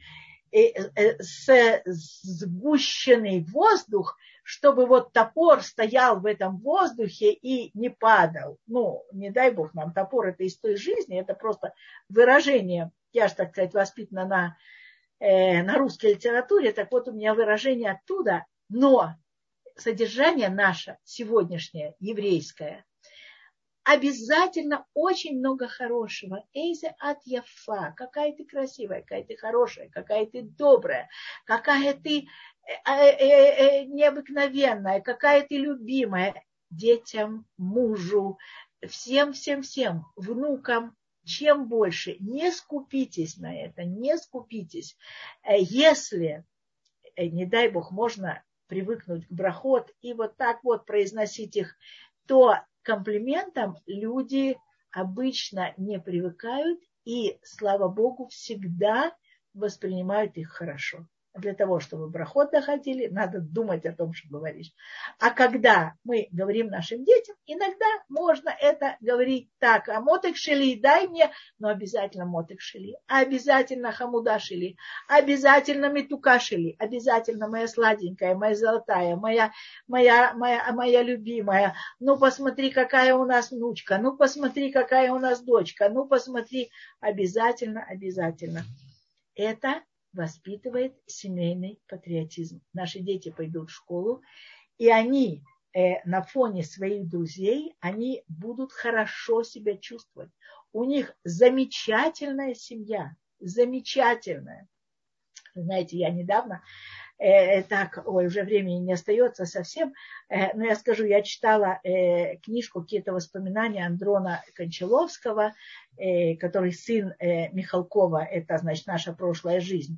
сгущенный воздух, чтобы вот топор стоял в этом воздухе и не падал. Ну, не дай бог нам, топор это из той жизни, это просто выражение. Я же, так сказать, воспитана на русской литературе, так вот у меня выражение оттуда, но содержание наше сегодняшнее, еврейское, обязательно очень много хорошего. Эйзе ат яфа, какая ты красивая, какая ты хорошая, какая ты добрая, какая ты необыкновенная, какая ты любимая детям, мужу, всем, внукам. Чем больше, не скупитесь на это, не скупитесь. Если, не дай бог, можно привыкнуть к брахот и вот так вот произносить их, то комплиментам люди обычно не привыкают и, слава Богу, всегда воспринимают их хорошо. Для того, чтобы брахот доходили, надо думать о том, что говоришь. А когда мы говорим нашим детям, иногда можно это говорить так. А мотек шели, дай мне, но обязательно мотек шели, обязательно хамуда шели, обязательно метука шели, обязательно моя сладенькая, моя золотая, моя любимая. Ну, посмотри, какая у нас внучка, ну, посмотри, какая у нас дочка, ну, посмотри, обязательно. Это воспитывает семейный патриотизм. Наши дети пойдут в школу, и они на фоне своих друзей, они будут хорошо себя чувствовать. У них замечательная семья, замечательная. Знаете, я недавно, уже времени не остается совсем, но я скажу, я читала книжку, какие-то воспоминания Андрона Кончаловского, который сын Михалкова, это, значит, наша прошлая жизнь.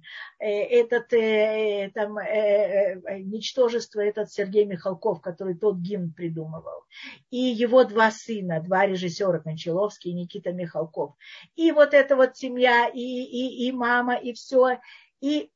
Ничтожество, этот Сергей Михалков, который тот гимн придумывал. И его два сына, два режиссера, Кончаловский и Никита Михалков. И вот эта вот семья, и мама, и все. И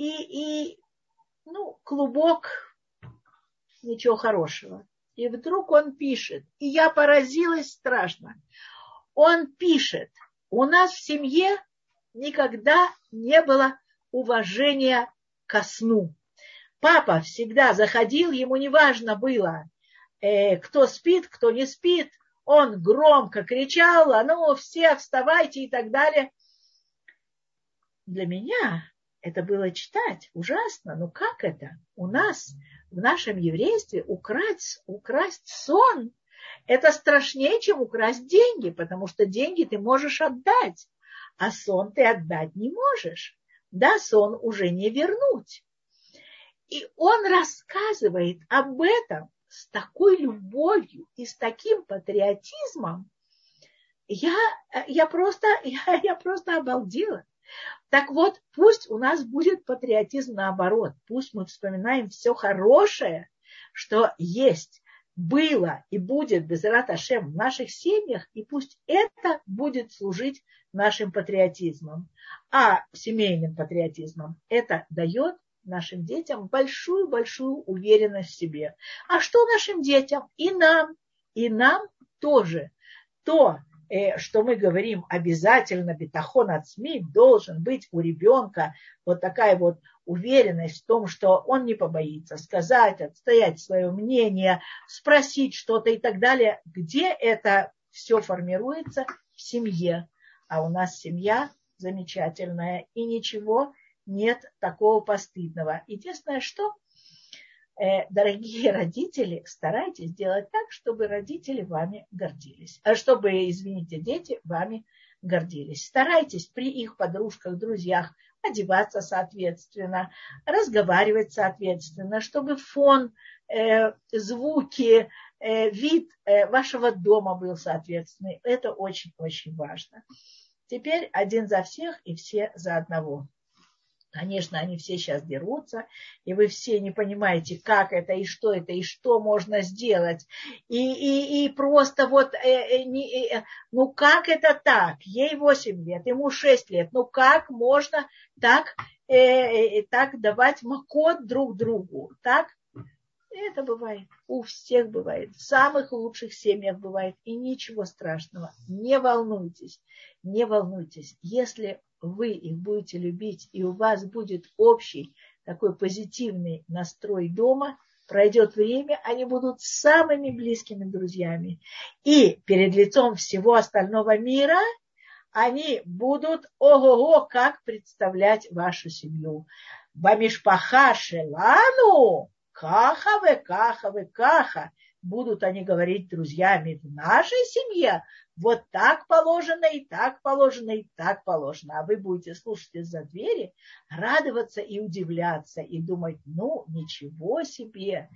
клубок, ничего хорошего. И вдруг он пишет, и я поразилась страшно. Он пишет, у нас в семье никогда не было уважения ко сну. Папа всегда заходил, ему не важно было, кто спит, кто не спит. Он громко кричал, ну все вставайте и так далее. Для меня это было читать ужасно. Ну как это? У нас в нашем еврействе украсть сон – это страшнее, чем украсть деньги, потому что деньги ты можешь отдать, а сон ты отдать не можешь. Да, сон уже не вернуть. И он рассказывает об этом с такой любовью и с таким патриотизмом. Я просто обалдела. Так вот, пусть у нас будет патриотизм наоборот. Пусть мы вспоминаем все хорошее, что есть, было и будет Безерат Ашем в наших семьях, и пусть это будет служить нашим патриотизмом. А семейным патриотизмом это дает нашим детям большую-большую уверенность в себе. А что нашим детям? И нам тоже. То, что мы говорим, обязательно битахон ацми, должен быть у ребенка вот такая вот уверенность в том, что он не побоится сказать, отстоять свое мнение, спросить что-то и так далее. Где это все формируется? В семье. А у нас семья замечательная, и ничего нет такого постыдного. Единственное, что, дорогие родители, старайтесь делать так, чтобы родители вами гордились. Чтобы, дети вами гордились. Старайтесь при их подружках, друзьях одеваться соответственно, разговаривать соответственно, чтобы фон, звуки, вид вашего дома был соответственный. Это очень-очень важно. Теперь один за всех и все за одного. Конечно, они все сейчас дерутся, и вы все не понимаете, как это, и что можно сделать. И просто вот, ну как это так? Ей 8 лет, ему 6 лет. Ну как можно так давать макот друг другу? Так? Это бывает. У всех бывает. В самых лучших семьях бывает. И ничего страшного. Не волнуйтесь. Не волнуйтесь. Если вы их будете любить, и у вас будет общий такой позитивный настрой дома, пройдет время, они будут самыми близкими друзьями. И перед лицом всего остального мира они будут, ого-го, как представлять вашу семью. Бамишпаха шелану, каха. Будут они говорить друзьями в нашей семье. Вот так положено, и так положено, и так положено. А вы будете слушать из-за двери, радоваться и удивляться, и думать, ну, ничего себе.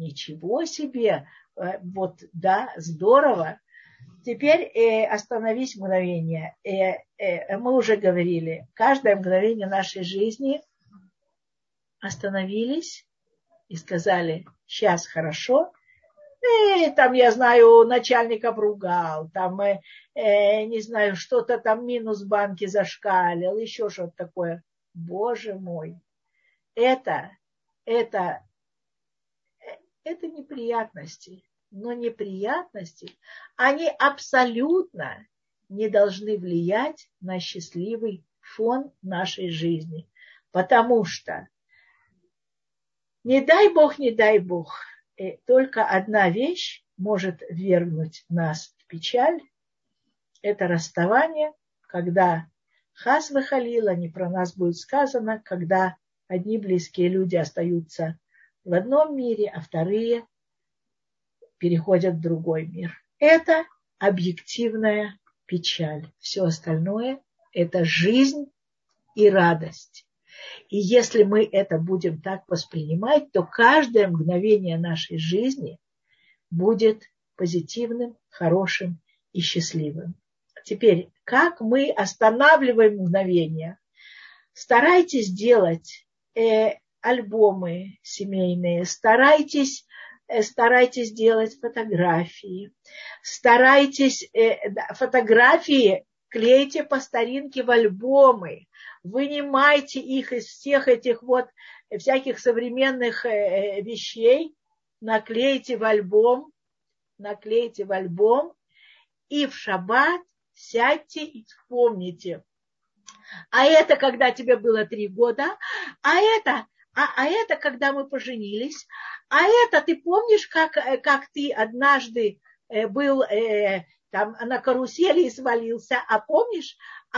Вот, да, здорово. Теперь остановись мгновение. Мы уже говорили, каждое мгновение нашей жизни остановились и сказали, сейчас хорошо. Там, я знаю, начальник обругал, там, не знаю, что-то там минус в банке зашкалил, еще что-то такое. Боже мой, это неприятности. Но неприятности, они абсолютно не должны влиять на счастливый фон нашей жизни. Потому что, не дай Бог, только одна вещь может ввергнуть нас в печаль. Это расставание, когда хас вехалила, не про нас будет сказано, когда одни близкие люди остаются в одном мире, а вторые переходят в другой мир. Это объективная печаль. Все остальное – это жизнь и радость. И если мы это будем так воспринимать, то каждое мгновение нашей жизни будет позитивным, хорошим и счастливым. Теперь, как мы останавливаем мгновение? Старайтесь делать альбомы семейные, старайтесь делать фотографии, фотографии клейте по старинке в альбомы, вынимайте их из всех этих вот всяких современных вещей, наклейте в альбом, и в шаббат сядьте и вспомните. А это когда тебе было 3 года, а это когда мы поженились, а это ты помнишь, как ты однажды был там на карусели и свалился, а помнишь?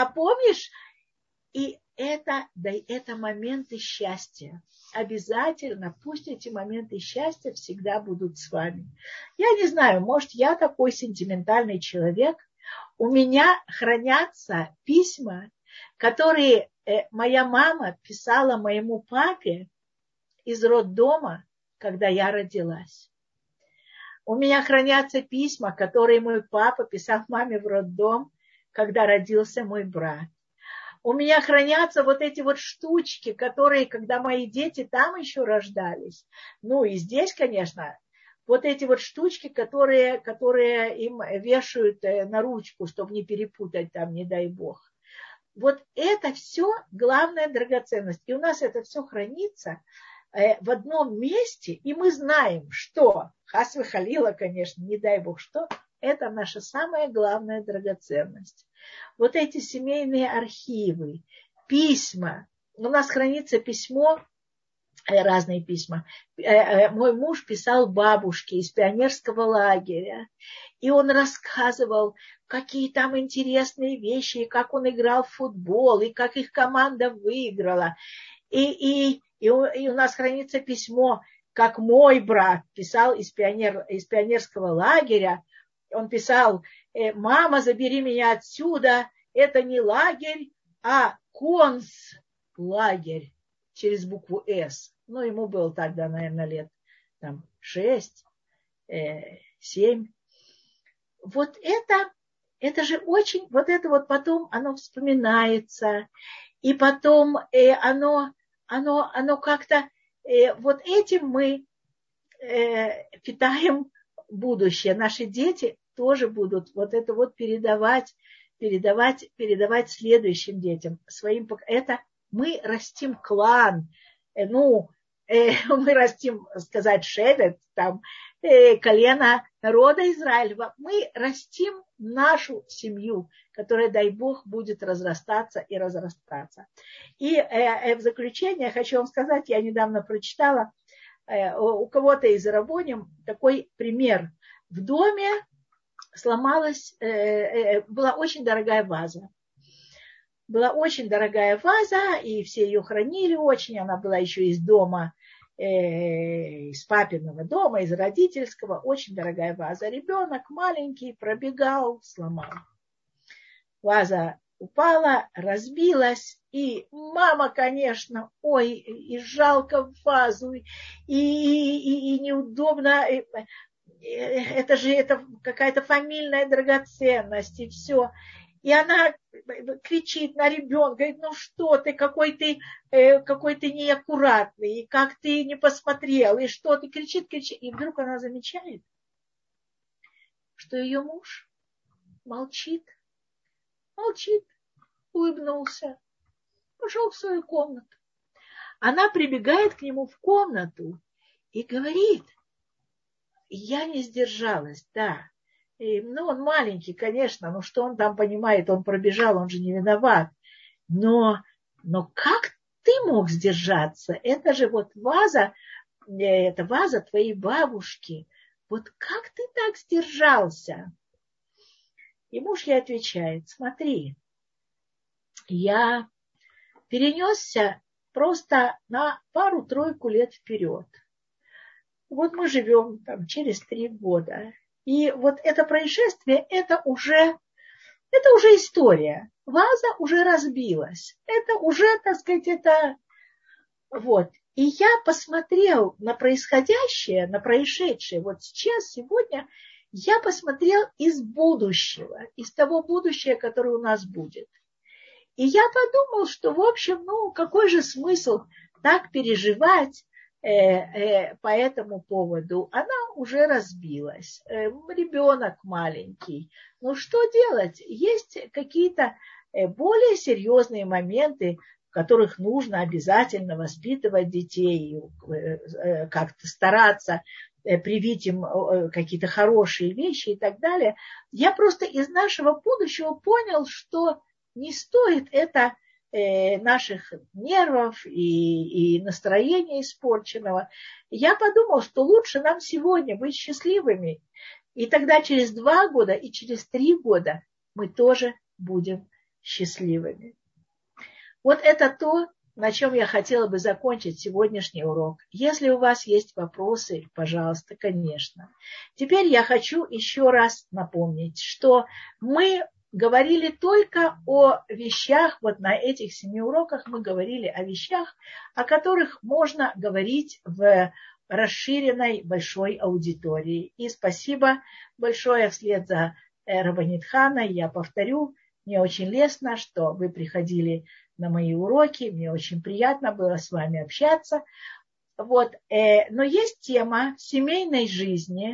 И это моменты счастья. Обязательно, пусть эти моменты счастья всегда будут с вами. Я не знаю, может, я такой сентиментальный человек. У меня хранятся письма, которые моя мама писала моему папе из роддома, когда я родилась. У меня хранятся письма, которые мой папа писал маме в роддом, когда родился мой брат. У меня хранятся вот эти вот штучки, которые, когда мои дети там еще рождались, ну и здесь, конечно, вот эти вот штучки, которые им вешают на ручку, чтобы не перепутать там, не дай бог. Вот это все главная драгоценность. И у нас это все хранится в одном месте, и мы знаем, что, хас вехалила, конечно, не дай бог что, это наша самая главная драгоценность. Вот эти семейные архивы, письма. У нас хранится письмо, разные письма. Мой муж писал бабушке из пионерского лагеря. И он рассказывал, какие там интересные вещи, и как он играл в футбол, и как их команда выиграла. И у нас хранится письмо, как мой брат писал из пионерского лагеря. Он писал: мама, забери меня отсюда, это не лагерь, а концлагерь через букву «С». Ну, ему было тогда, наверное, лет 6, 7. Вот это же очень, вот это вот потом оно вспоминается, и потом оно как-то, вот этим мы питаем будущее. Наши дети тоже будут вот это вот передавать следующим детям. Это мы растим клан, мы растим, сказать, шевет, там, колено народа Израилева. Мы растим нашу семью, которая, дай Бог, будет разрастаться и разрастаться. И в заключение хочу вам сказать, я недавно прочитала у кого-то из рабоним такой пример. В доме сломалась, была очень дорогая ваза. Была очень дорогая ваза, и все ее хранили очень. Она была еще из дома, из папиного дома, из родительского. Очень дорогая ваза. Ребенок маленький пробегал, сломал. Ваза упала, разбилась, и мама, конечно, ой, и жалко вазу, и неудобно. Это какая-то фамильная драгоценность, и все. И она кричит на ребенка, говорит, ну что ты, какой ты неаккуратный, и как ты не посмотрел, и что ты, кричит. И вдруг она замечает, что ее муж молчит, улыбнулся, пошел в свою комнату. Она прибегает к нему в комнату и говорит, я не сдержалась, да. Он маленький, конечно, но что он там понимает, он пробежал, он же не виноват. Но как ты мог сдержаться? Это же вот ваза, это ваза твоей бабушки. Вот как ты так сдержался? И муж ей отвечает, смотри, я перенесся просто на пару-тройку лет вперед. Вот мы живем там через 3 года. И вот это происшествие, это уже история. Ваза уже разбилась. Это уже, так сказать, это... Вот. И я посмотрел на происходящее, на происшедшее. Вот сейчас, сегодня, я посмотрел из будущего, из того будущего, которое у нас будет. И я подумал, что, в общем, какой же смысл так переживать по этому поводу? Она уже разбилась, ребенок маленький. Что делать? Есть какие-то более серьезные моменты, в которых нужно обязательно воспитывать детей, как-то стараться привить им какие-то хорошие вещи и так далее. Я просто из нашего будущего понял, что не стоит это наших нервов и настроения испорченного. Я подумал, что лучше нам сегодня быть счастливыми. И тогда через 2 года и через 3 года мы тоже будем счастливыми. Вот это то, на чем я хотела бы закончить сегодняшний урок. Если у вас есть вопросы, пожалуйста, конечно. Теперь я хочу еще раз напомнить, что мы говорили только о вещах, вот на этих 7 уроках мы говорили о вещах, о которых можно говорить в расширенной большой аудитории. И спасибо большое вслед за Рабанит Ханой. Я повторю, мне очень лестно, что вы приходили на мои уроки, мне очень приятно было с вами общаться. Вот. Но есть тема семейной жизни,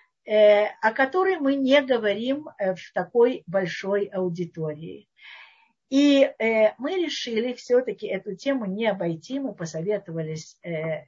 о которой мы не говорим в такой большой аудитории. И мы решили все-таки эту тему не обойти, мы посоветовались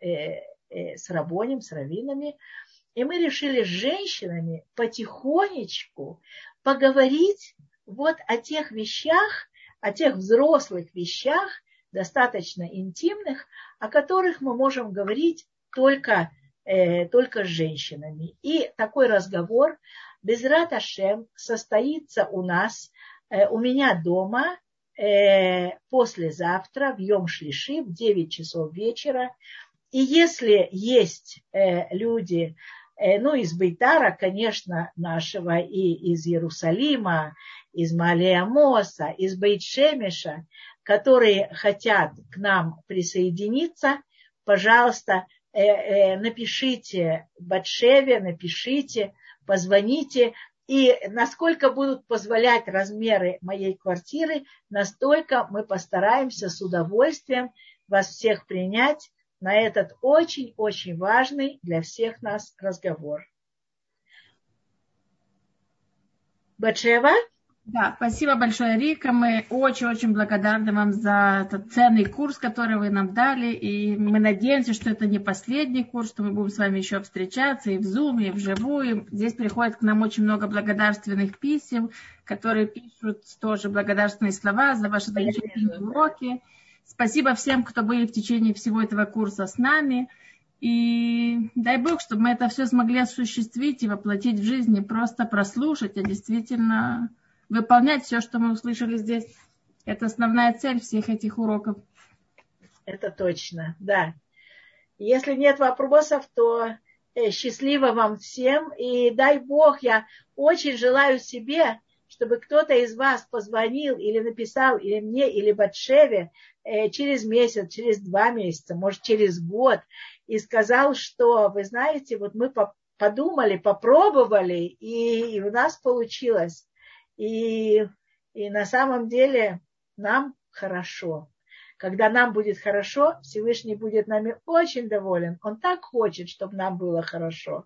с рабоним, с раввинами, и мы решили с женщинами потихонечку поговорить вот о тех вещах, о тех взрослых вещах, достаточно интимных, о которых мы можем говорить только с женщинами. И такой разговор Безрат Ашем состоится у меня дома послезавтра в Йом Шлиши в 9 часов вечера. И если есть люди, из Бейтара, конечно, нашего, и из Иерусалима, из Маале-Амоса, из Бейт-Шемеша, которые хотят к нам присоединиться, пожалуйста, напишите Батшеве, напишите, позвоните. И насколько будут позволять размеры моей квартиры, настолько мы постараемся с удовольствием вас всех принять на этот очень-очень важный для всех нас разговор. Батшева? Да, спасибо большое, Рика. Мы очень-очень благодарны вам за этот ценный курс, который вы нам дали. И мы надеемся, что это не последний курс, что мы будем с вами еще встречаться и в Zoom, и вживую. Здесь приходит к нам очень много благодарственных писем, которые пишут тоже благодарственные слова за ваши замечательные уроки. Спасибо всем, кто были в течение всего этого курса с нами. И дай Бог, чтобы мы это все смогли осуществить и воплотить в жизнь, не просто прослушать, а действительно выполнять все, что мы услышали здесь. Это основная цель всех этих уроков. Это точно, да. Если нет вопросов, то счастливо вам всем. И дай Бог, я очень желаю себе, чтобы кто-то из вас позвонил или написал или мне, или Батшеве через месяц, через 2 месяца, может, через год, и сказал, что, вы знаете, вот мы подумали, попробовали, и у нас получилось. И на самом деле нам хорошо. Когда нам будет хорошо, Всевышний будет нами очень доволен. Он так хочет, чтобы нам было хорошо.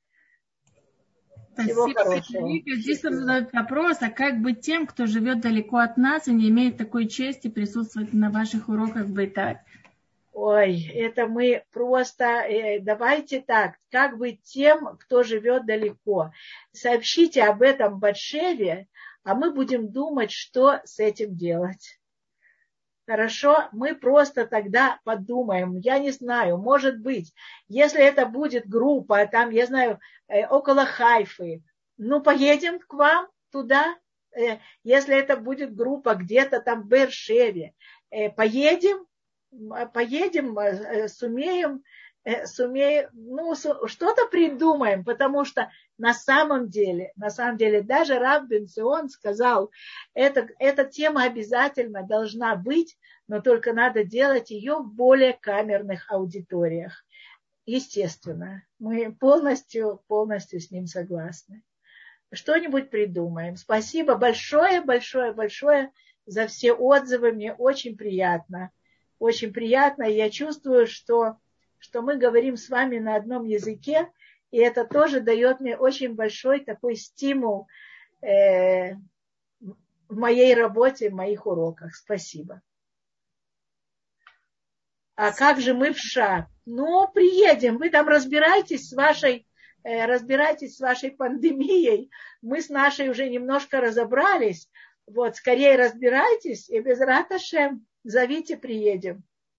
Всего хорошего. Здесь задают вопрос, а как быть тем, кто живет далеко от нас и не имеет такой чести присутствовать на ваших уроках в Бейтар? Ой, это мы просто, давайте так, как быть тем, кто живет далеко. Сообщите об этом Батшеве, а мы будем думать, что с этим делать. Хорошо? Мы просто тогда подумаем. Я не знаю, может быть, если это будет группа, там, я знаю, около Хайфы, ну, поедем к вам туда. Если это будет группа где-то там в Беэр-Шеве, поедем, сумеем, ну, что-то придумаем, потому что на самом деле, даже Рав Бен-Цион сказал, эта тема обязательно должна быть, но только надо делать ее в более камерных аудиториях. Естественно, мы полностью с ним согласны. Что-нибудь придумаем. Спасибо большое за все отзывы, мне очень приятно. Очень приятно, и я чувствую, что мы говорим с вами на одном языке, и это тоже дает мне очень большой такой стимул в моей работе, в моих уроках. Спасибо. А как же мы в США? Ну, приедем, вы там разбирайтесь с вашей пандемией. Мы с нашей уже немножко разобрались. Вот, скорее разбирайтесь, и без Рат Ашем зовите, приедем.